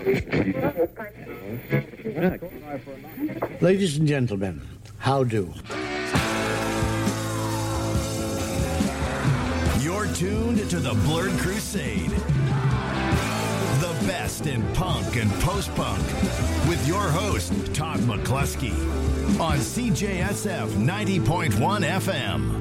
Ladies and gentlemen, how do? You're tuned to the Blurred Crusade. The best in punk and post-punk with your host, Todd McCluskey on CJSF 90.1 FM.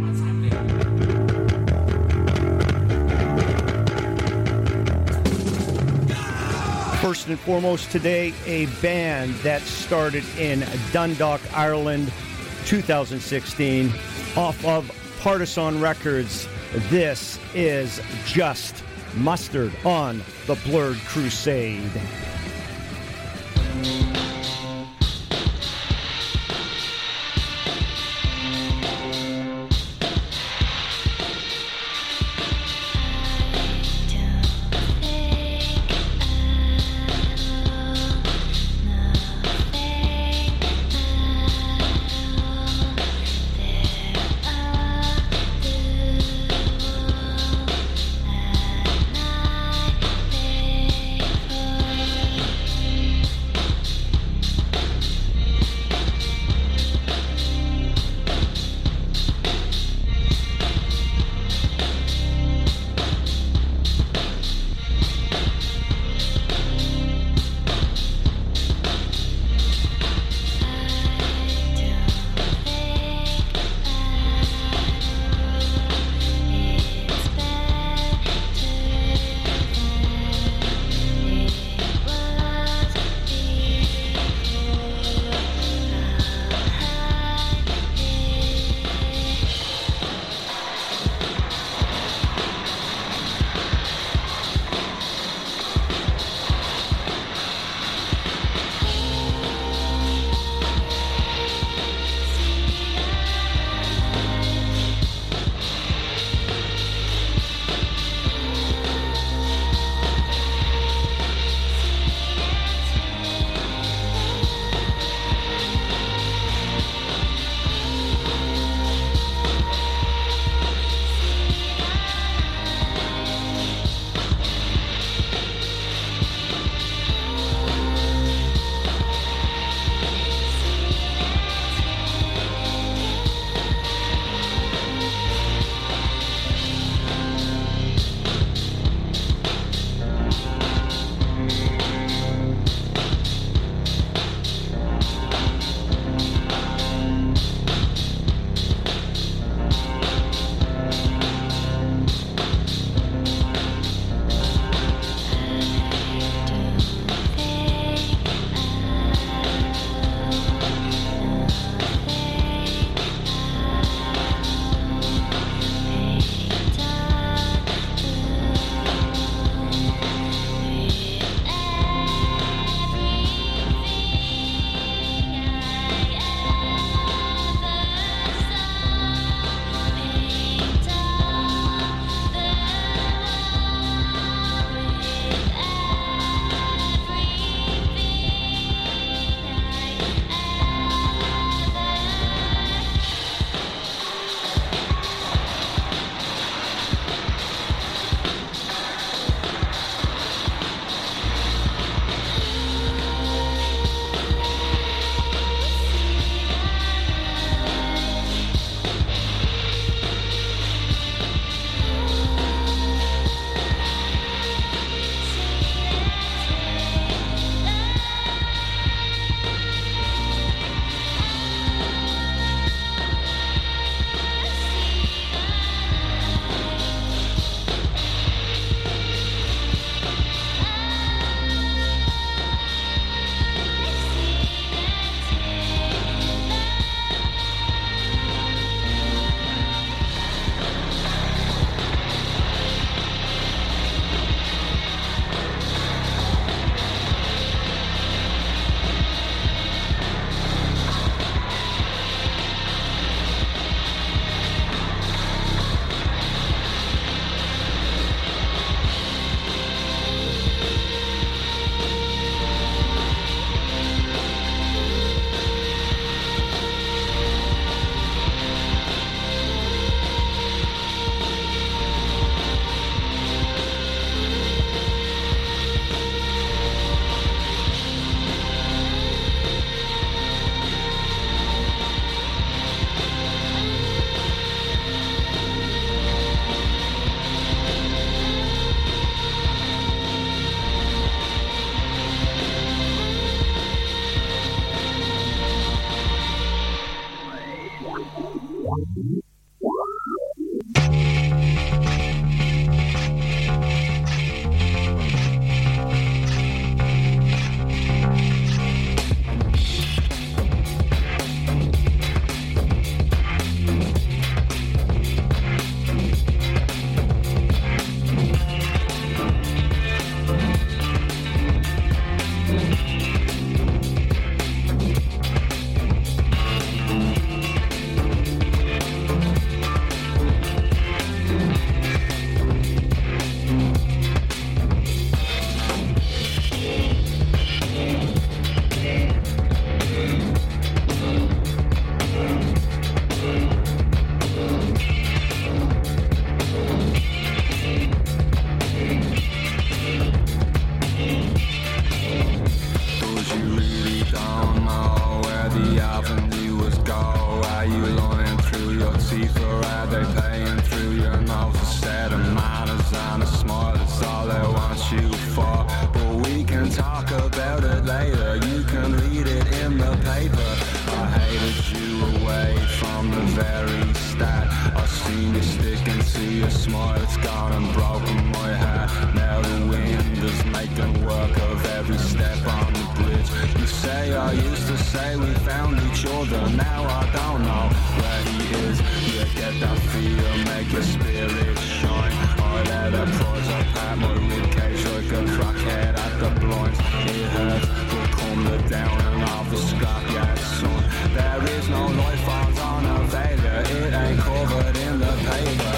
First and foremost today, a band that started in Dundalk, Ireland, 2016, off of Partisan Records. This is Just Mustard on the Blurred Crusade. smile, it's gone and broken my heart. Now the wind is making work of every step on the bridge. You say I used to say we found each other, now I don't know where he is. You get that feel, make your spirit shine. I let her pause apart my ribcage like a crackhead at the blinds. It hurts, but come the down and off the scrapyard, son. There is no life forms on a failure, it ain't covered in the paper.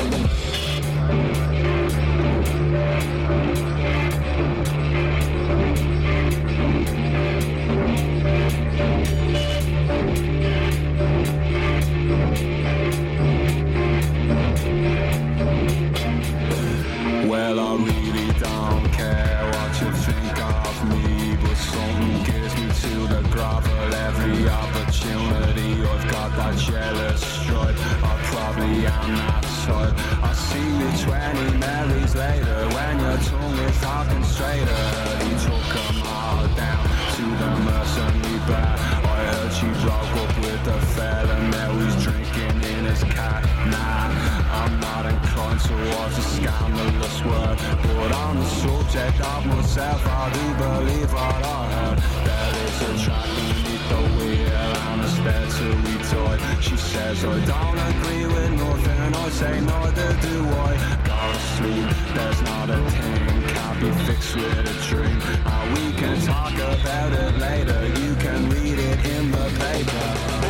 Well, I really don't care what you think of me, but something gives me to the grovel every opportunity. I've got that jealous stripe, I probably am that type. I see you 20 Marys later when your tongue is talking straighter. He took them all down to the mercenary bar. I heard she broke up with the fella, now he's drinking in his car. Nah, I'm not inclined towards a scandalous word, but on the subject of myself, I do believe what I heard. There is a track beneath the wheel and a spare till we die. She says I don't agree with nothing, I say neither do I. Go to sleep, there's not a thing, can't be fixed with a dream. And we can talk about it later, you can read it in the paper.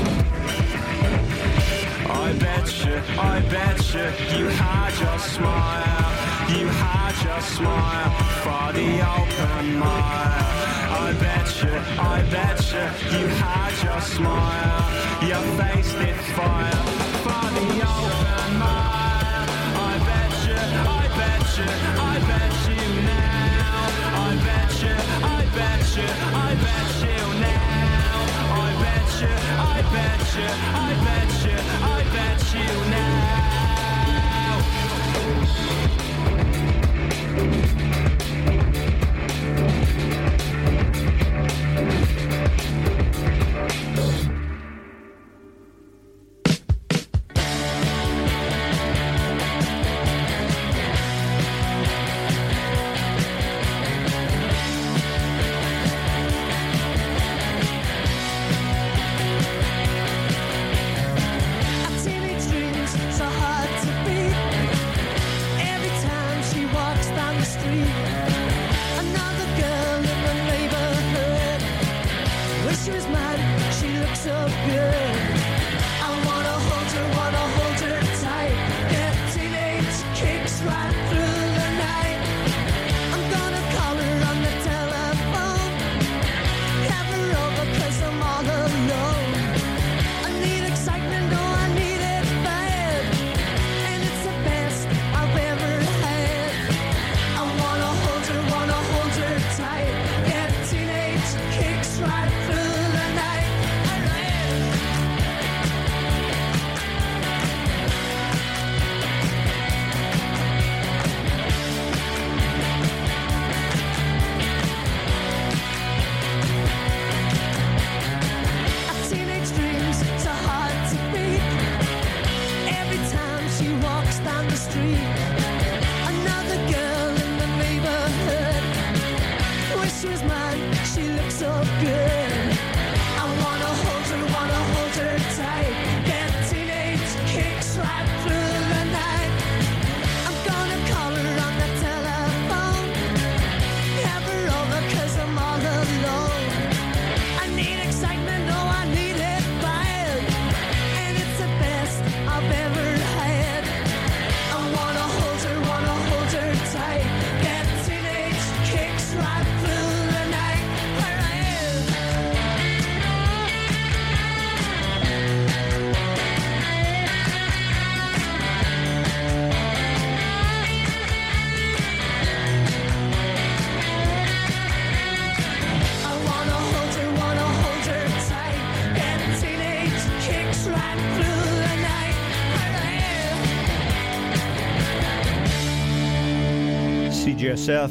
I bet you had your smile, you had your smile for the open mile. I bet you had your smile, your face did fire for the open mile. I bet you now. I bet you now. I bet you now. I bet you now. CJSF,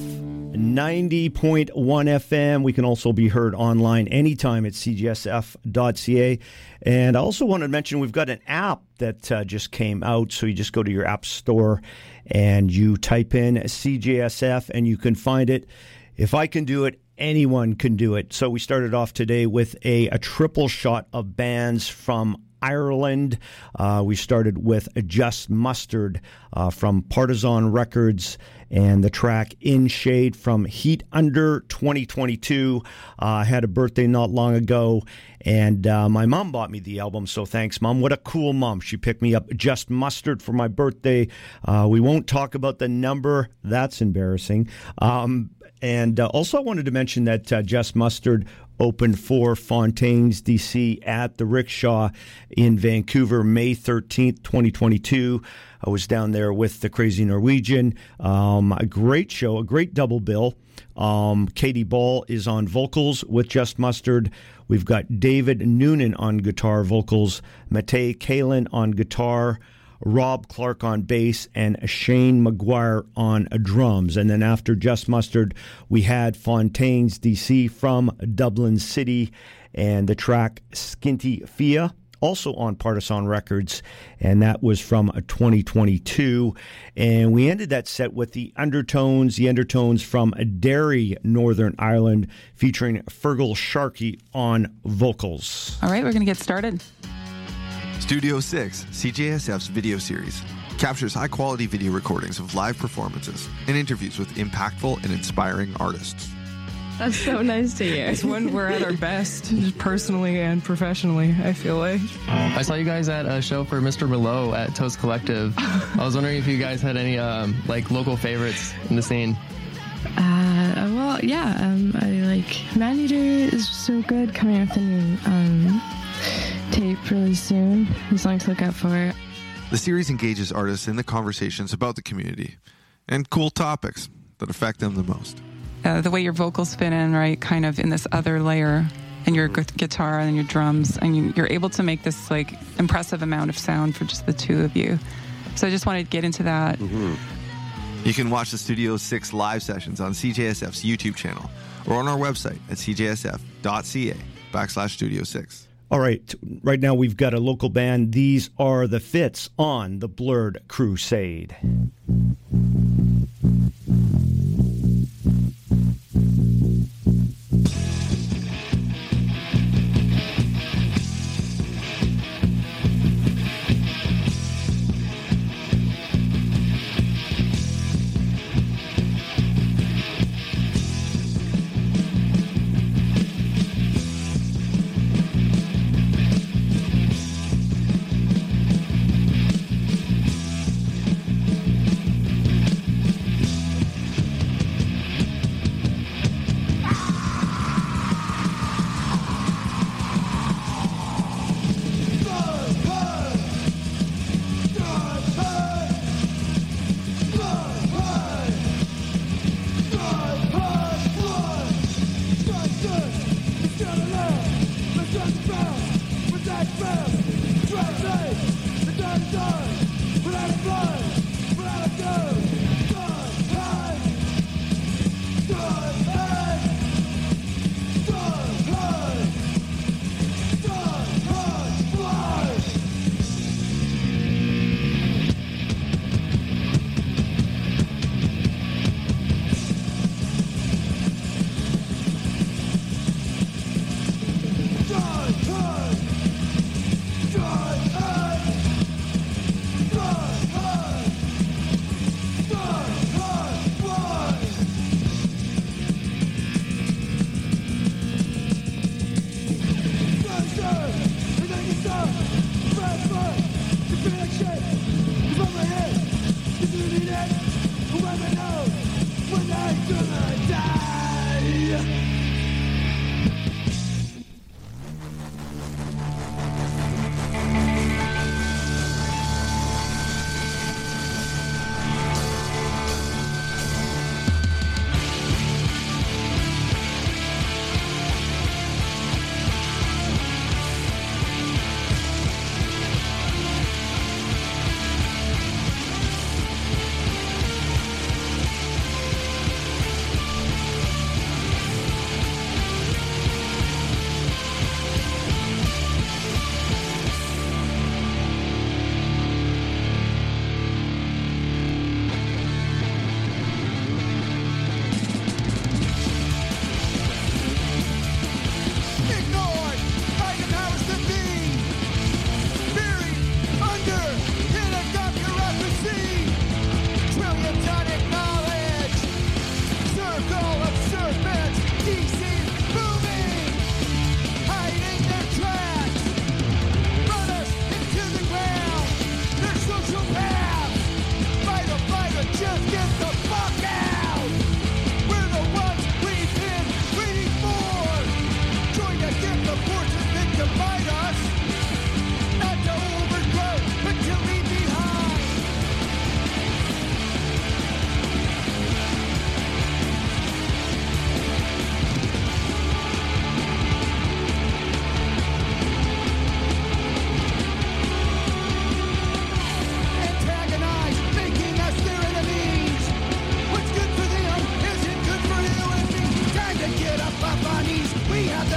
90.1 FM. We can also be heard online anytime at cjsf.ca. And I also wanted to mention we've got an app that just came out. So you just go to your app store and you type in CJSF and you can find it. If I can do it, anyone can do it. So we started off today with a triple shot of bands from Ireland. We started with Just Mustard from Partisan Records and the track In Shade from Heat Under 2022. I had a birthday not long ago, and my mom bought me the album, so thanks, Mom. What a cool mom. She picked me up Just Mustard for my birthday. We won't talk about the number. That's embarrassing. And also I wanted to mention that Just Mustard opened for Fontaines DC at the Rickshaw in Vancouver, May 13th, 2022. I was down there with the Crazy Norwegian. A great show, a great double bill. Katie Ball is on vocals with Just Mustard. We've got David Noonan on guitar vocals, Matej Kalin on guitar, Rob Clark on bass, and Shane McGuire on drums. And then after Just Mustard, we had Fontaines DC from Dublin City and the track Skinty Fia, also on Partisan Records, and that was from 2022. And we ended that set with the Undertones from Derry, Northern Ireland, featuring Fergal Sharkey on vocals. All right, we're going to get started. Studio 6, CJSF's video series, captures high-quality video recordings of live performances and interviews with impactful and inspiring artists. That's so nice to hear. It's when we're at our best, personally and professionally, I feel like. I saw you guys at a show for Mr. Below at Toast Collective. I was wondering if you guys had any local favorites in the scene. I like Maneater is so good, coming out with a new tape really soon. There's something to look out for. The series engages artists in the conversations about the community and cool topics that affect them the most. The way your vocals fit in, right, kind of in this other layer, and your guitar and your drums, and you're able to make this like impressive amount of sound for just the two of you. So I just wanted to get into that. Mm-hmm. You can watch the Studio 6 live sessions on CJSF's YouTube channel or on our website at cjsf.ca/Studio 6. All right, right now we've got a local band. These are the Fits on the Blurred Crusade.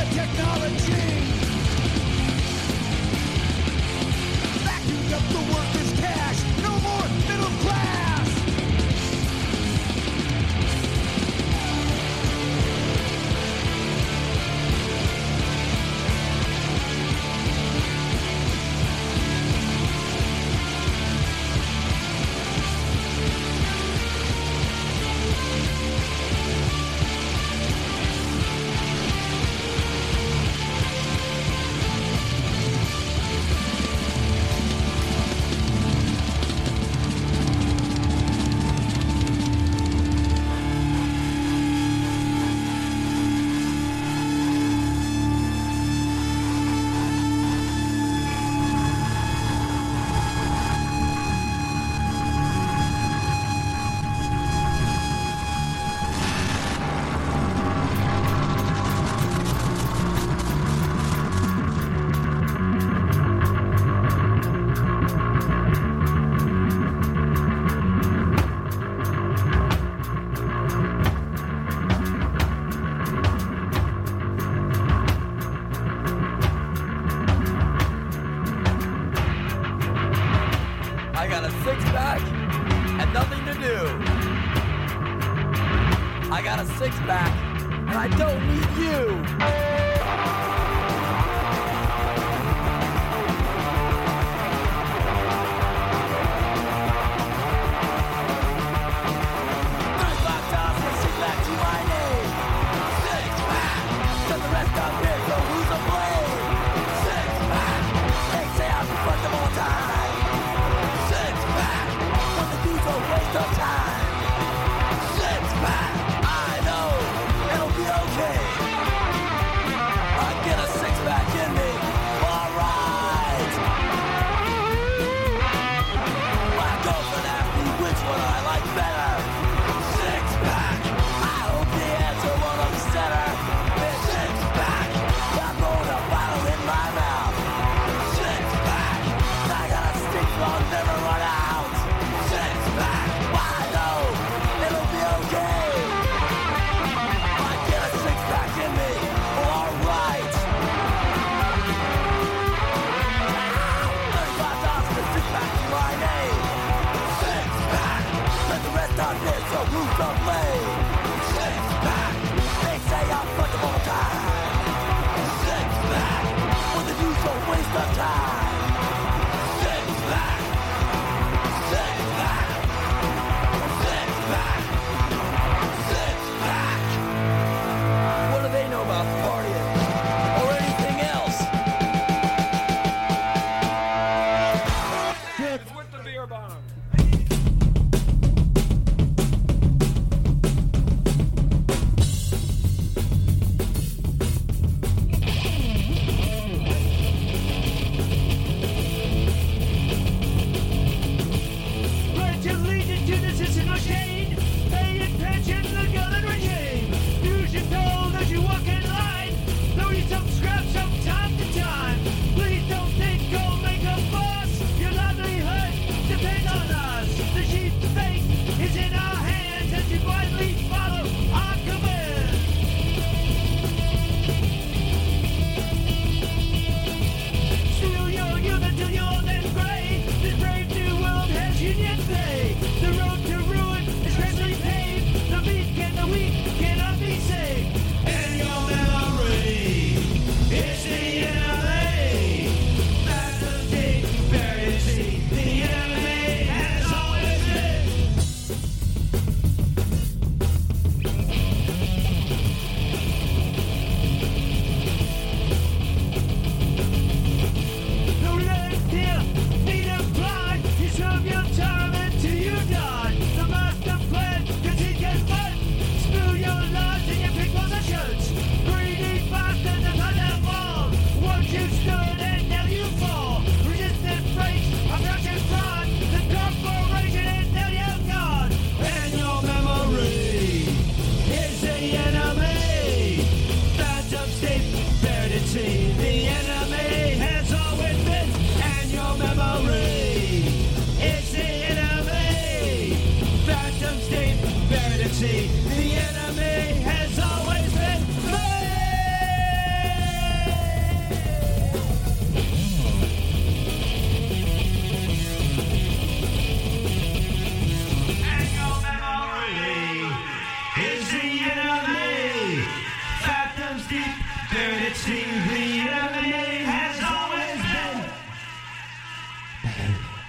the technology. Backing up the workers' cash, no more middle class. I got a six-pack and nothing to do. I got a six-pack and I don't need you. I know it'll be okay.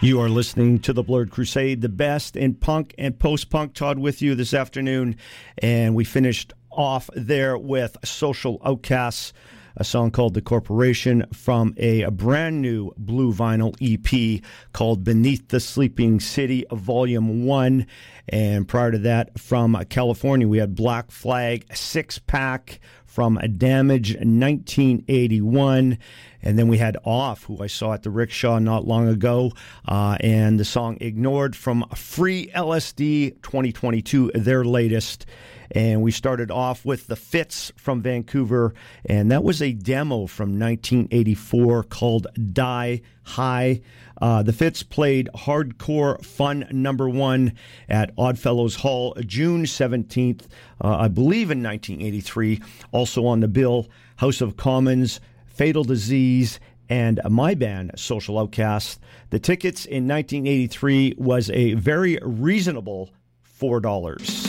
You are listening to the Blurred Crusade, the best in punk and post-punk. Todd with you this afternoon, and we finished off there with Social Outcasts, a song called The Corporation from a brand new blue vinyl EP called Beneath the Sleeping City, Volume 1. And prior to that, from California, we had Black Flag, 6-pack from Damage 1981. And then we had Off, who I saw at the Rickshaw not long ago, and the song Ignored from Free LSD 2022, their latest. And we started off with The Fits from Vancouver, and that was a demo from 1984 called Die High. The Fits played Hardcore Fun #1 at Oddfellows Hall June 17th, I believe in 1983. Also on the bill, House of Commons, Fatal Disease, and my band, Social Outcasts. The tickets in 1983 was a very reasonable $4.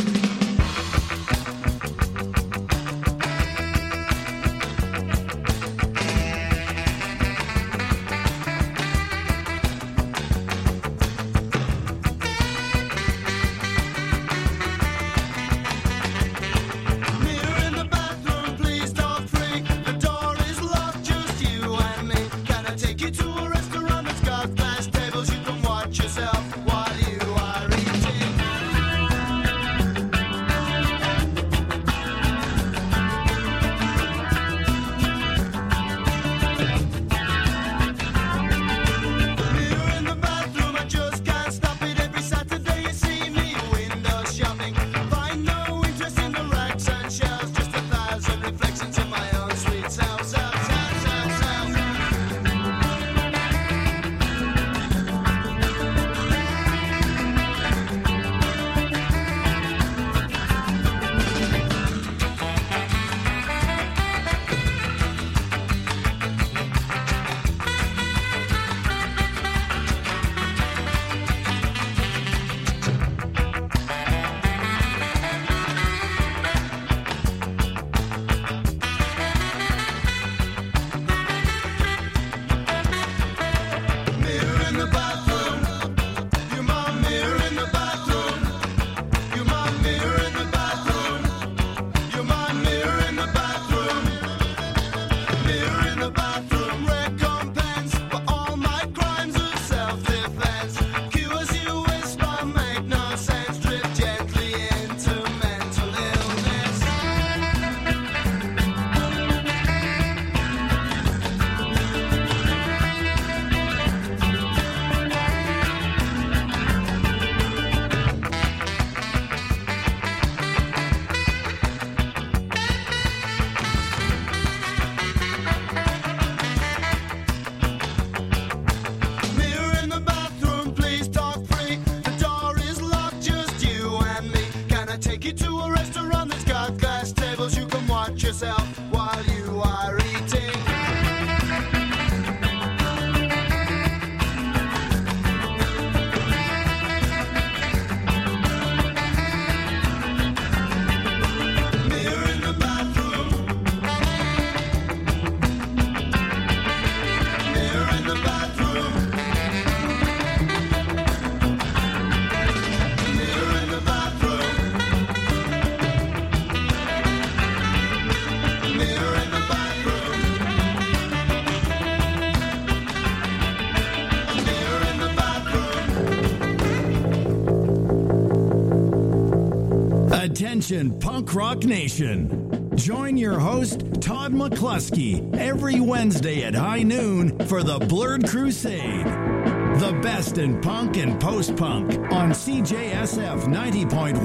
Attention, Punk Rock Nation. Join your host, Todd McCluskey, every Wednesday at high noon for the Blurred Crusade. The best in punk and post-punk on CJSF 90.1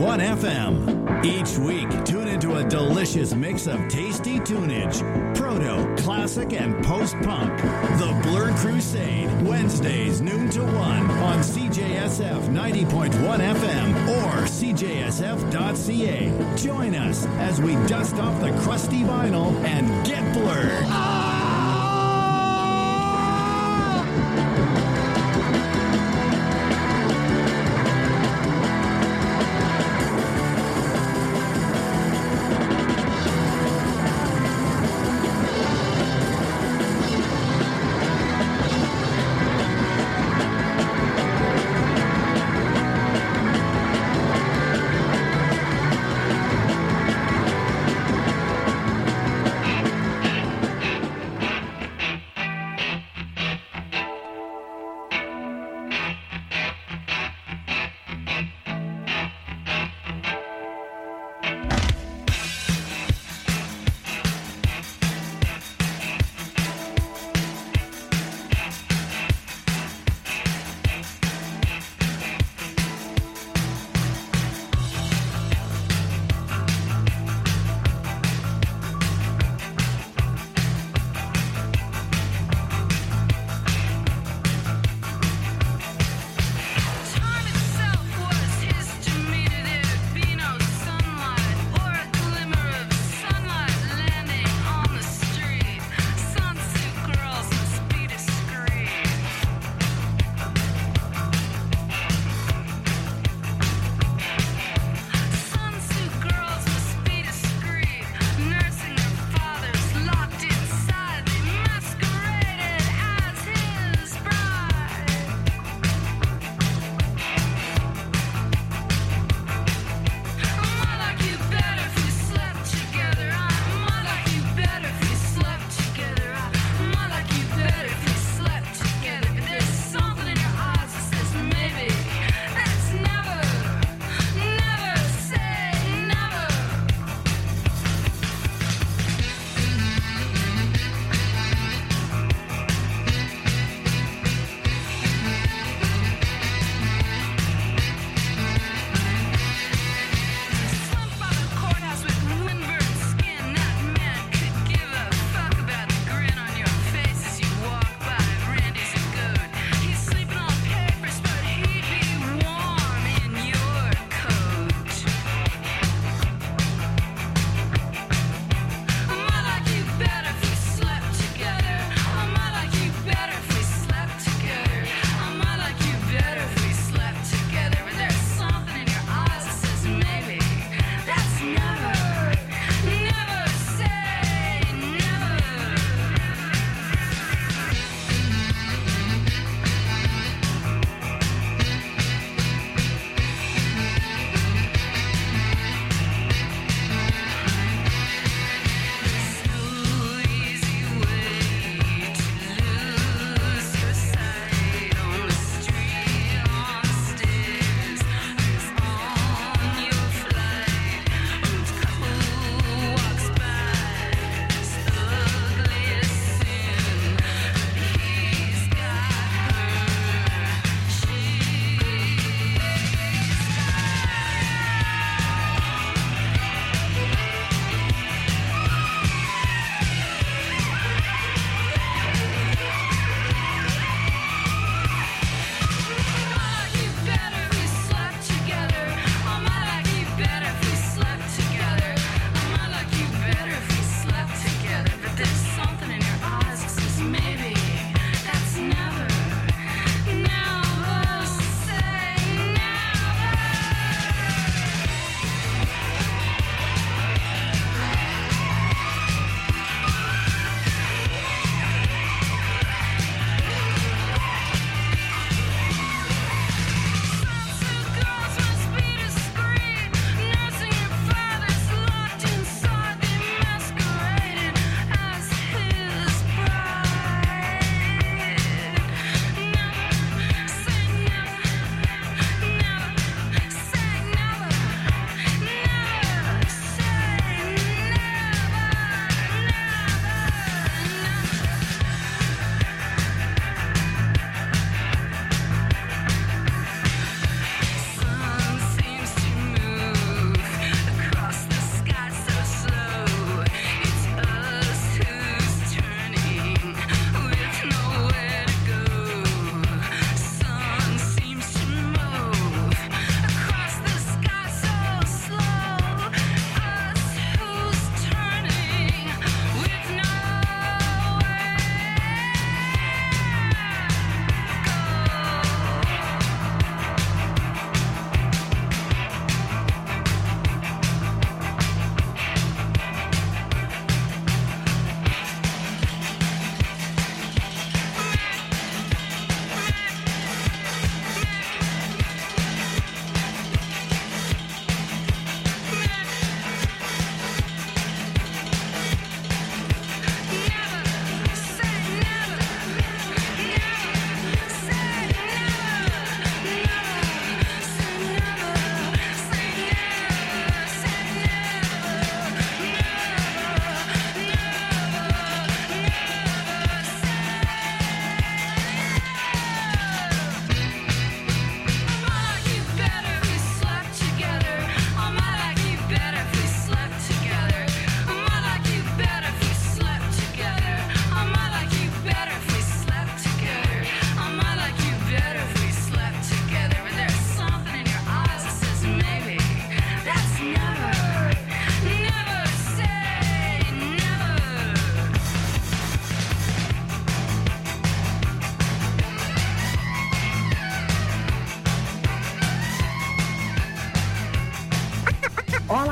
FM. Each week, tune into a delicious mix of tasty tunage, proto, classic, and post-punk. The Blurred Crusade, Wednesdays noon to 1 on CJSF 90.1 FM or CJSF.ca. Join us as we dust off the crusty vinyl and get blurred.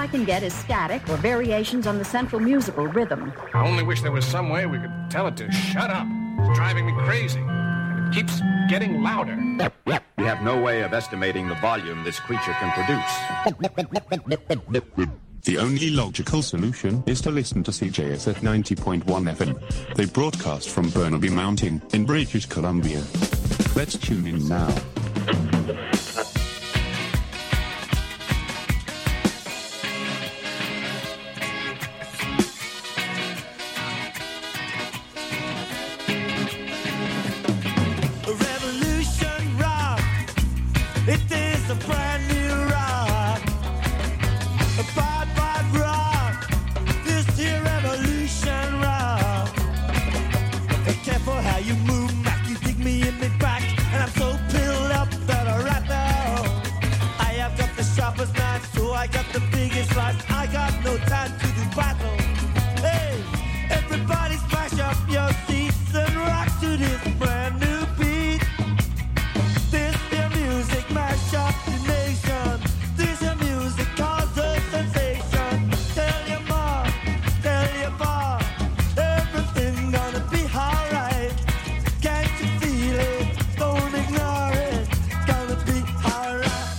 can get is static or variations on the central musical rhythm. I only wish there was some way we could tell it to shut up. It's driving me crazy. And it keeps getting louder. We have no way of estimating the volume this creature can produce. The only logical solution is to listen to CJSF 90.1 FM. They broadcast from Burnaby Mountain in British Columbia. Let's tune in now. It is a brand new rock, a bad, bad rock. This here revolution rock. Be careful how you move, Mac. You dig me in me back, and I'm so pilled up that right now I have got the sharpest knife, so I got the biggest slice. I got no time to do battle. Hey, everybody smash up your seats and rock to this brand new beat. This here music mash up the nation. This here music causes a sensation. Tell your mom, tell your pa, everything gonna be alright. Can't you feel it? Don't ignore it. Gonna be alright.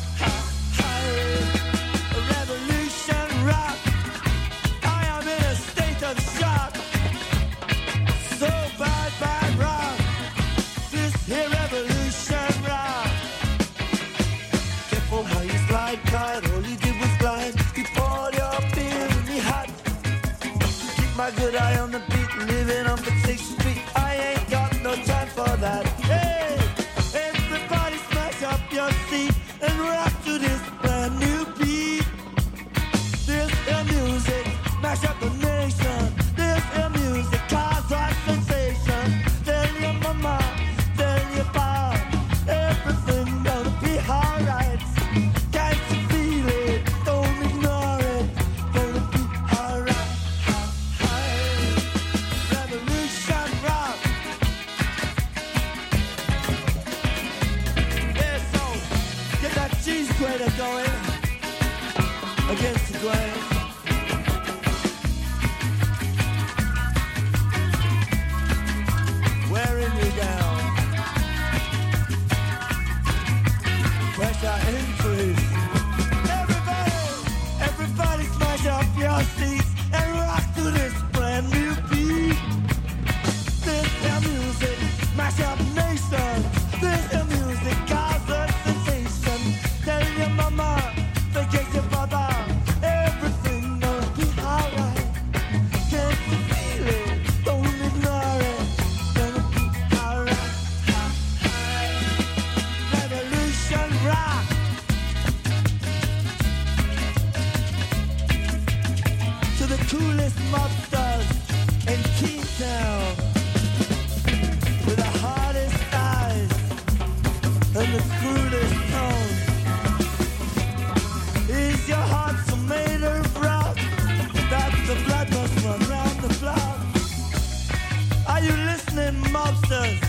A revolution rock. I am in a state of shock. So bad, bad rock. This here revolution rock. Careful how you slide, card. All you did was glide. You poured your beer in me hot. Keep my good eye on the beat, living on the 6th Street. I ain't got no time for that. Hey, everybody smash up your seat and rock to this brand new beat. This is music, mash up the nation. This is music, cause a sensation. Tell your mama, tell your pa, everything gonna be alright. Can't you feel it? Don't ignore it. Gonna be alright. Revolution rock. Yeah, so get that cheese grater going against the grain. Wearing you down. Pressure increase. Everybody smash up your seats and rock to this brand new beat. This is music, mash up nation. This is music, cause a sensation. Tell your mama, forget your father, everything gonna be alright. Can't you feel it? Don't ignore it. Gonna be alright. Revolution rock. To the coolest mobsters in Keytown, with the hardest eyes and the crudest tone. Is your heart so made of rock that the blood must run round the block? Are you listening, mobsters?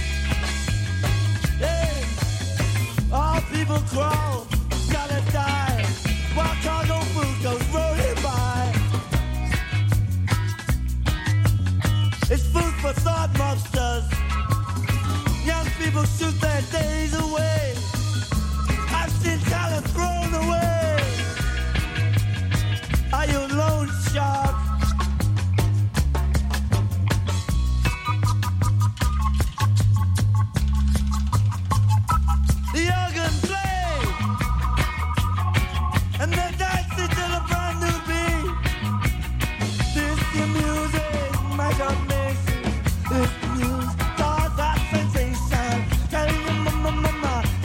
Hey, all people crawl, gotta die, while cargo food goes rolling by. It's food for thought, mobsters. Young people shoot their days away. I've seen talent thrown away. Are you loan shark? The organ play, and they're dancing to the brand new beat. This is music, my God, nation. This news cause a sensation. Tell your mama,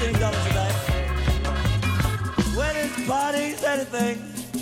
$15 a day. Weddings, parties, anything.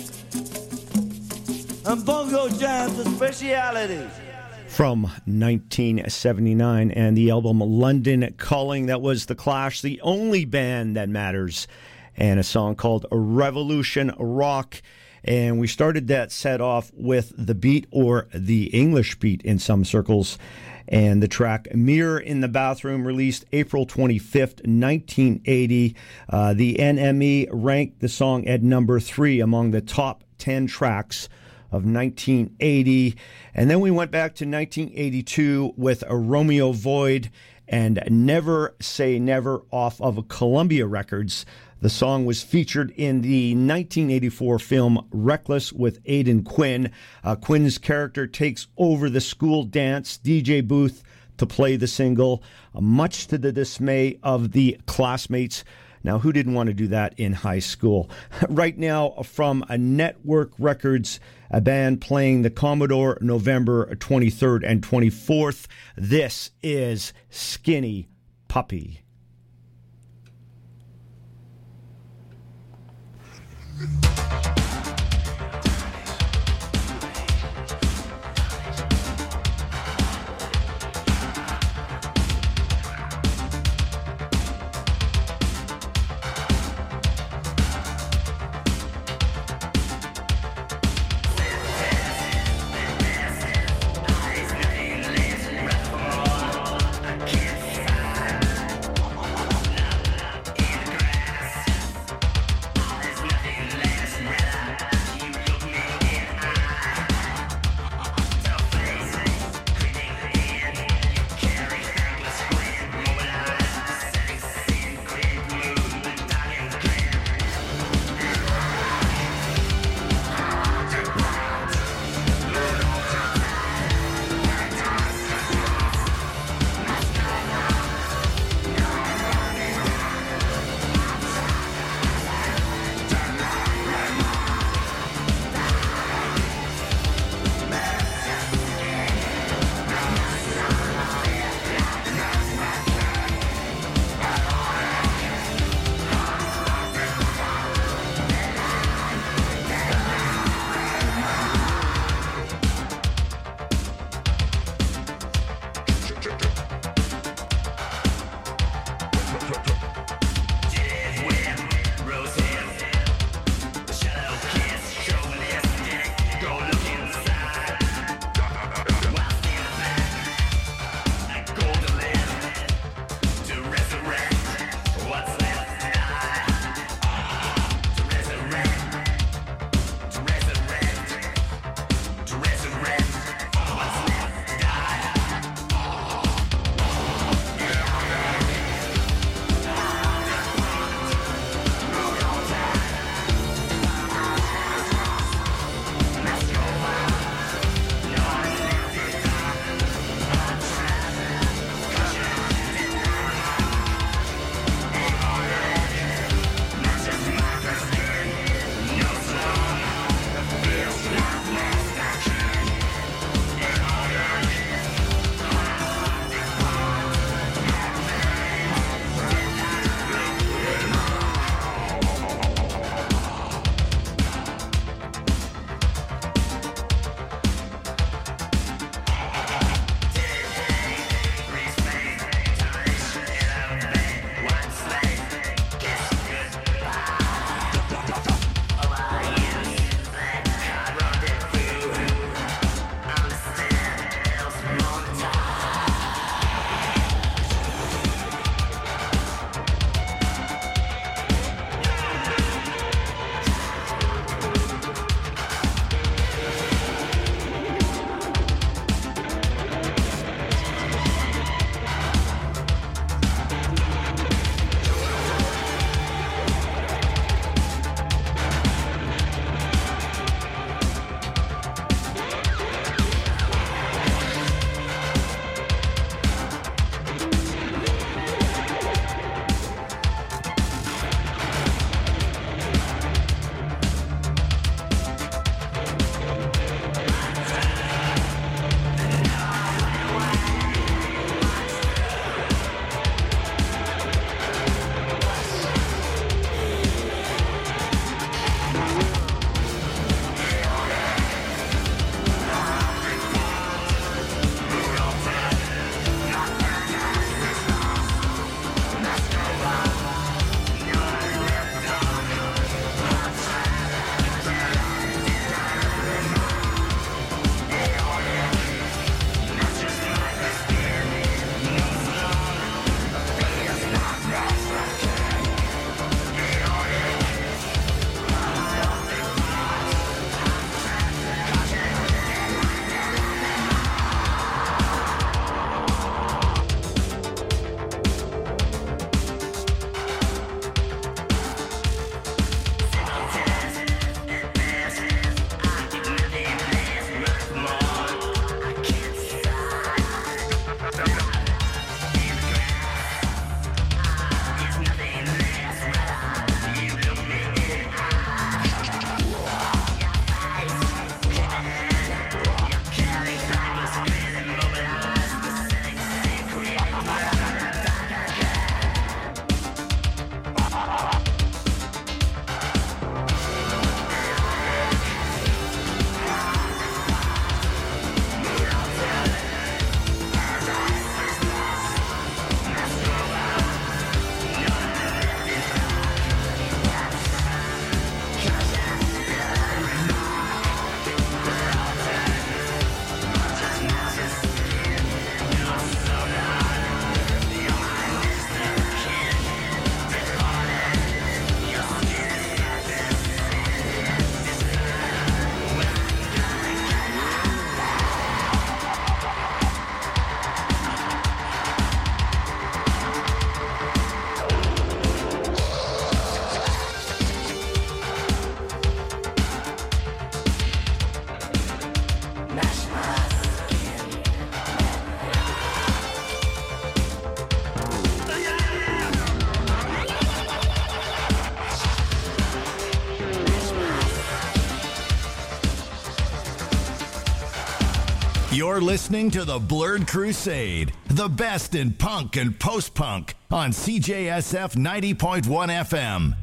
And bongo jams are specialities. From 1979 and the album London Calling. That was The Clash, the only band that matters, and a song called Revolution Rock. And we started that set off with The Beat, or the English Beat in some circles, and the track Mirror in the Bathroom, released April 25th, 1980. The NME ranked the song at number 3 among the top 10 tracks of 1980. And then we went back to 1982 with a Romeo Void and Never Say Never off of Columbia Records. The song was featured in the 1984 film Reckless with Aidan Quinn. Quinn's character takes over the school dance DJ booth to play the single, much to the dismay of the classmates. Now, who didn't want to do that in high school? Right now, from a Network Records, a band playing the Commodore November 23rd and 24th. This is Skinny Puppy. Less You're listening to the Blurred Crusade, the best in punk and post-punk on CJSF 90.1 FM.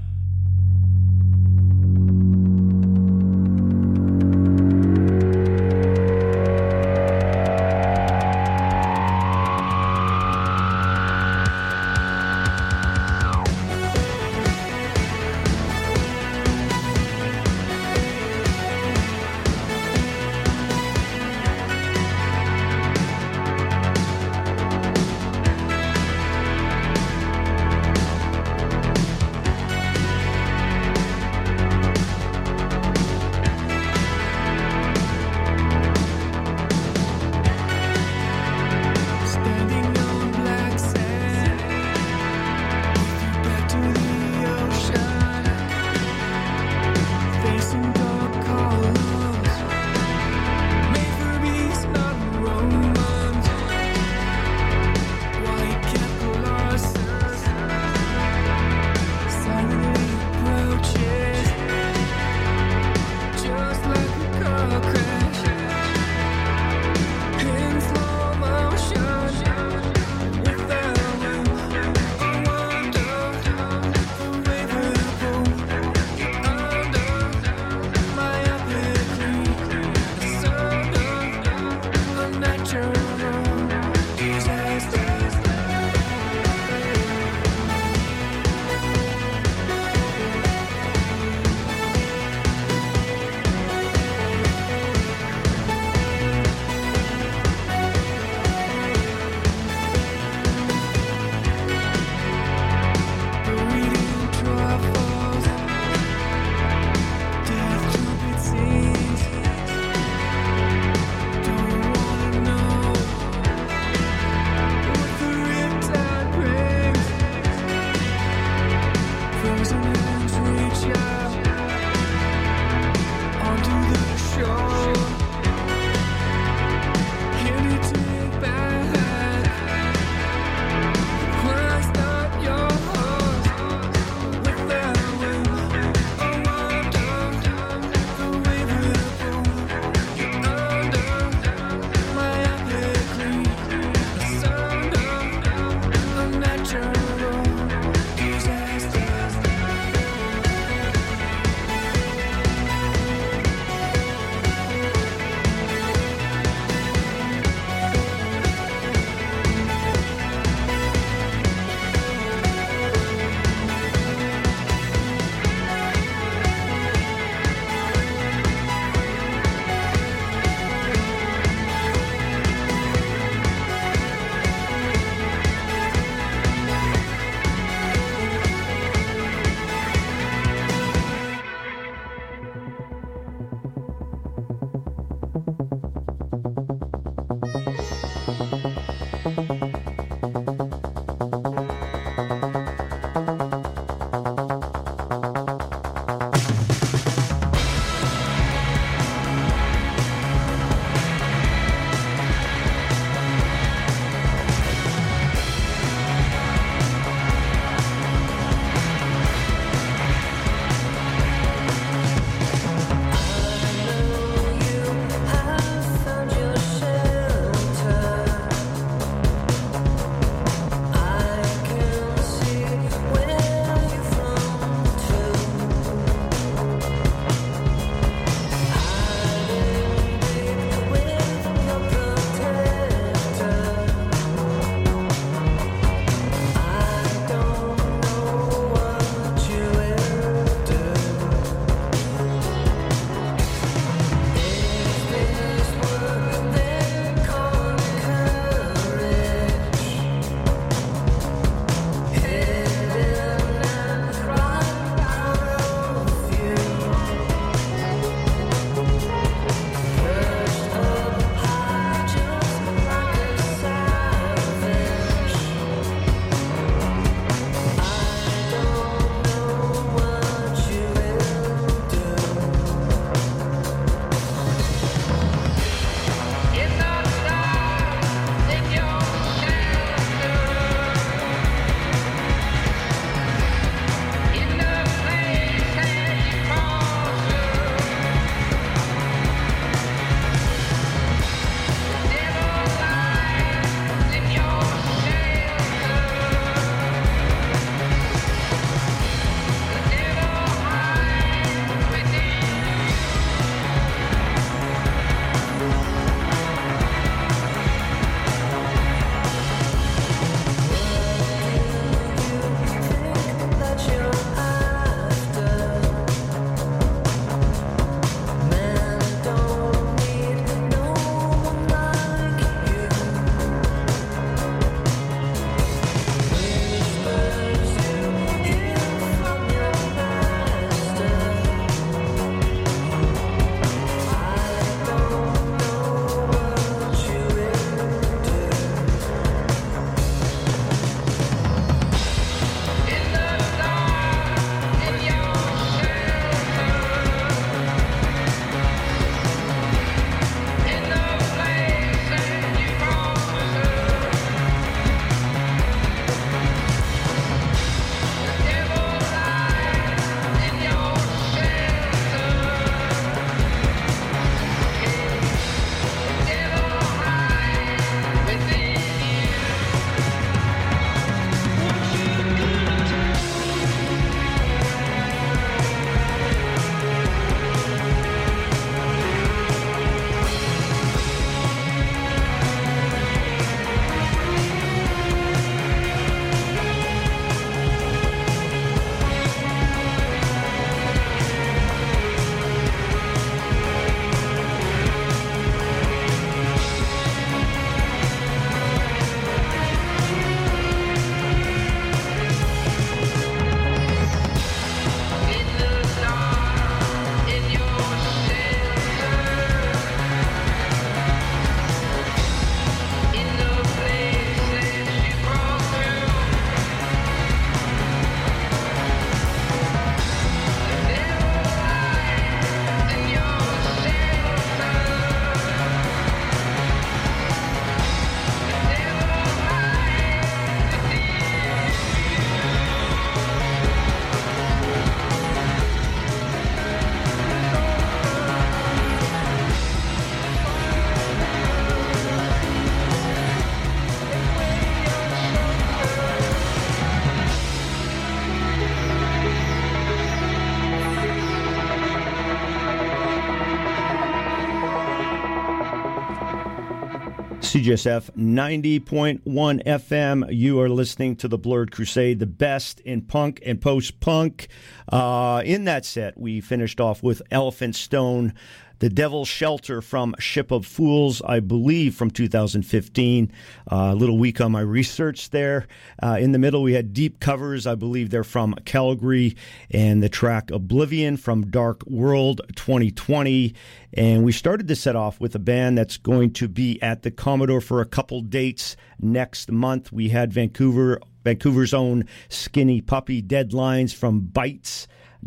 CJSF 90.1 FM. You are listening to the Blurred Crusade, the best in punk and post-punk. In that set, we finished off with Elephant Stone, The Devil's Shelter from Ship of Fools, I believe from 2015. A little weak on my research there. In the middle, we had Deep Covers. I believe they're from Calgary. And the track Oblivion from Dark World 2020. And we started the set off with a band that's going to be at the Commodore for a couple dates next month. We had Vancouver's own Skinny Puppy, Deadlines from Bites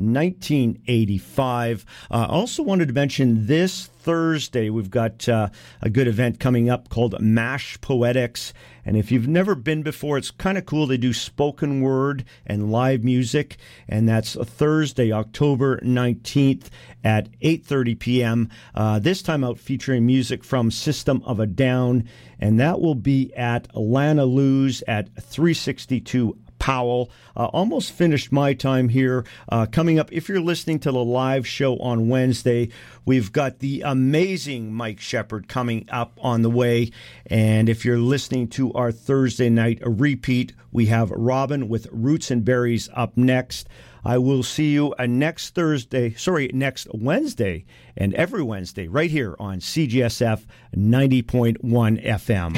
1985. Also wanted to mention this Thursday, we've got a good event coming up called MASH Poetics. And if you've never been before, it's kind of cool. They do spoken word and live music. And that's Thursday, October 19th at 8:30 p.m. This time out featuring music from System of a Down. And that will be at Lana Lou's at 362 Powell. Almost finished my time here. Coming up, if you're listening to the live show on Wednesday, we've got the amazing Mike Shepard coming up on the way. And if you're listening to our Thursday night repeat, we have Robin with Roots and Berries up next. I will see you next Wednesday and every Wednesday right here on CGSF 90.1 FM.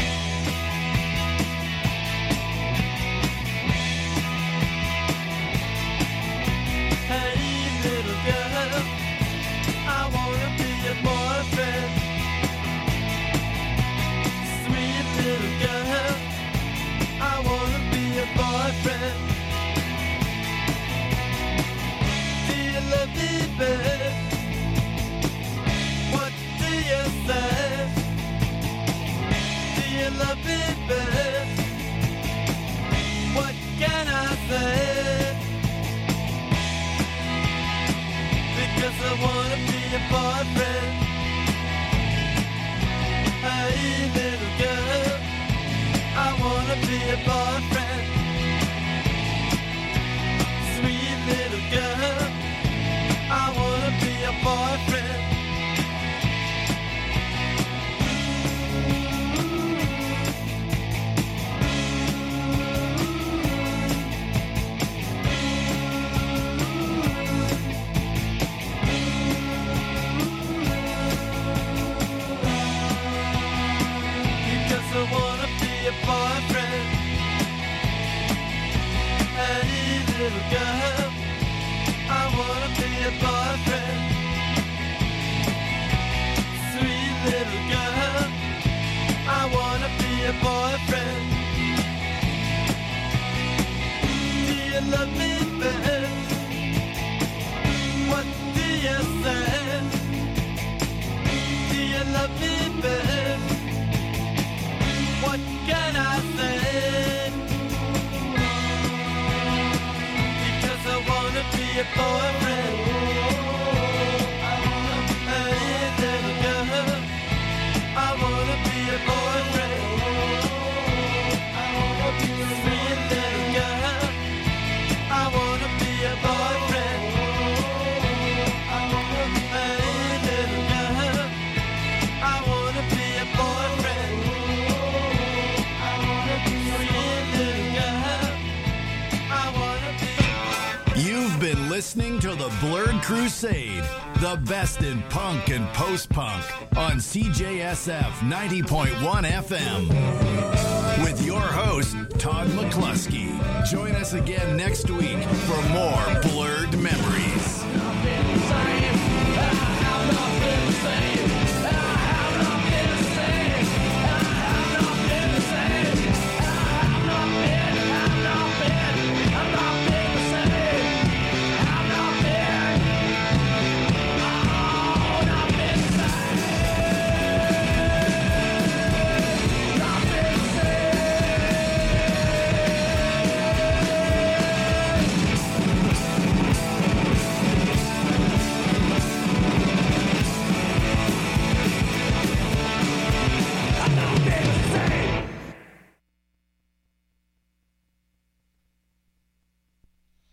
Listening to the Blurred Crusade, the best in punk and post-punk on CJSF 90.1 FM. With your host, Todd McCluskey. Join us again next week for more Blurred Memories.